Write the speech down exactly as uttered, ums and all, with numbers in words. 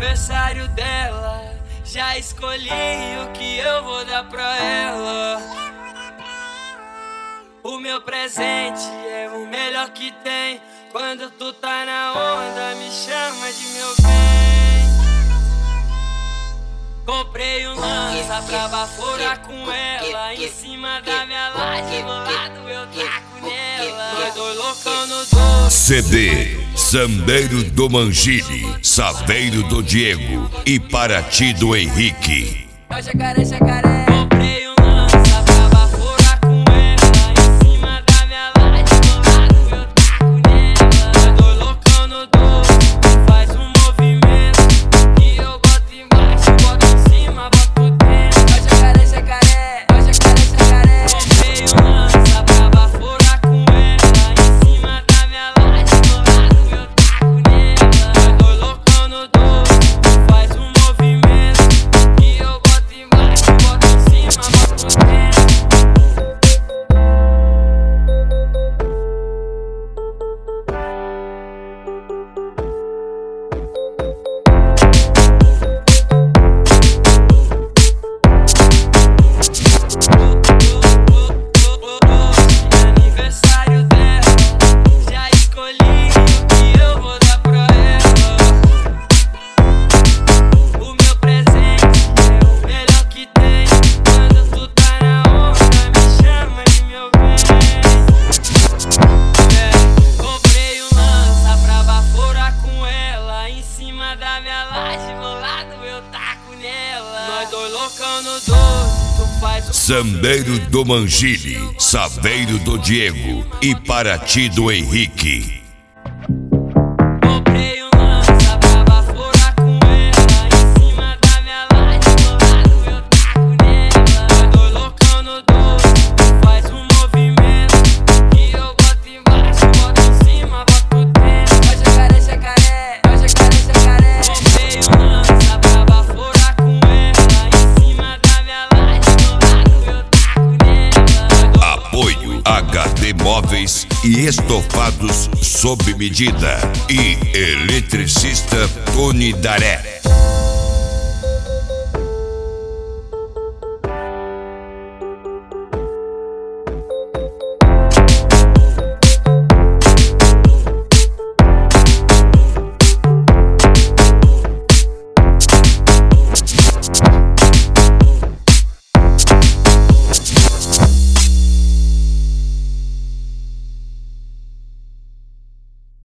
aniversário dela, já escolhi o que eu vou dar pra ela. O meu presente é o melhor que tem. Quando tu tá na onda, me chama de meu bem. Comprei um lança pra baforar com ela. Em cima da minha laje, do lado eu taco nela. Nós dois loucão no doce. C D Sambeiro do Mangini, Saveiro do Diego e Paraty do Henrique. Jacaré, jacaré. Comprei um lança pra baforar com ela. Em cima da minha laje, do lado eu taco nela. Nós dois loucão no doce. Faz um movimento e eu boto embaixo, boto em cima, boto dentro. Jacaré, jacaré. Jacaré, jacaré. Comprei um lança pra baforar com ela. Em cima da minha laje, do lado eu taco nela. Nós dois loucão no doce. Faz um movimento e eu boto embaixo, boto em cima, boto dentro. Aniversário dela, já escolhi o que eu vou dar pra ela. O meu presente é o melhor que tem. Quando tu tá na onda, me chama de meu bem. É, comprei um lança pra baforar com ela. Em cima da minha laje, do lado eu taco nela. Nós dois loucão no doce, tu faz o Sambeiro do Mangini, Saveiro do Diego e Paraty do Henrique. Comprei um lança pra baforar com ela. Em cima da minha laje, do lado eu taco nela. Nós dois loucão no doce. Faz um movimento e eu boto embaixo, boto em cima, boto dentro. Ó jacaré, jacaré. Ó jacaré, jacaré. Comprei um lança pra baforar com ela. Em cima da minha laje, do lado eu taco nela. Apoio H D Móveis e Estofados sob medida e Eletricista Tony Daré.